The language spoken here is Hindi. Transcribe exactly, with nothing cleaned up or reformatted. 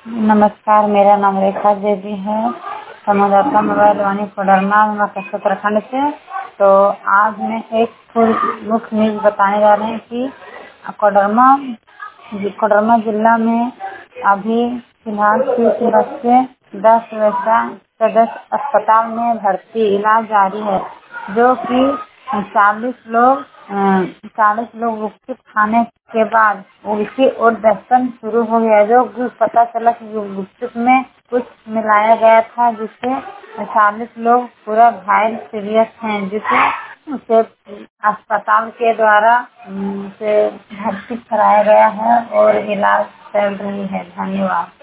नमस्कार, मेरा नाम रेखा देवी है। संवाददाता मोबाइल वाणी कोडरमा उत्तराखंड से। तो आज मैं एक फुल मुख्य न्यूज बताने जा रहे हैं कि कोडरमा कोडरमा जिला में अभी फिलहाल तीस बच्चे दस वैसा सदस्य अस्पताल में भर्ती इलाज जारी है, जो कि चालीस लोग चालीस लोग गुपचुप खाने के बाद उल्टी और दस्तन शुरू हो गया। जो पता चला कि गुपचुप में कुछ मिलाया गया था, जिससे चालीस लोग पूरा घायल सीरियस हैं, जिसे उसे अस्पताल के द्वारा उसे भर्ती कराया गया है और इलाज चल रही है। धन्यवाद।